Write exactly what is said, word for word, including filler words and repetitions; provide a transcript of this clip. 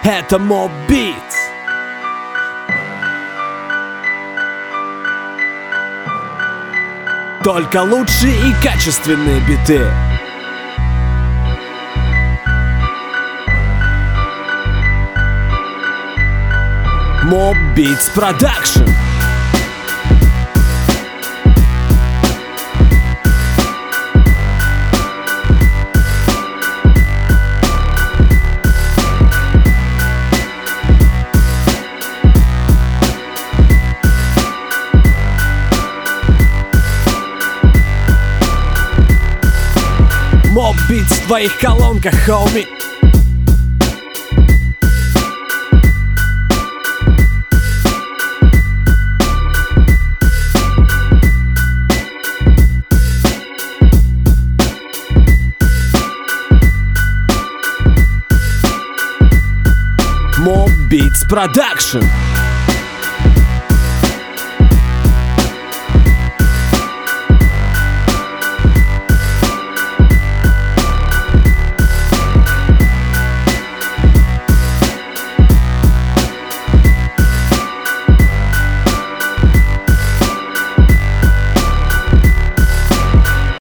Это Mob Beats. Только лучшие и качественные биты. Mob Beats Production. Mob Beats в твоих колонках, хоуми. Mob Beats Production.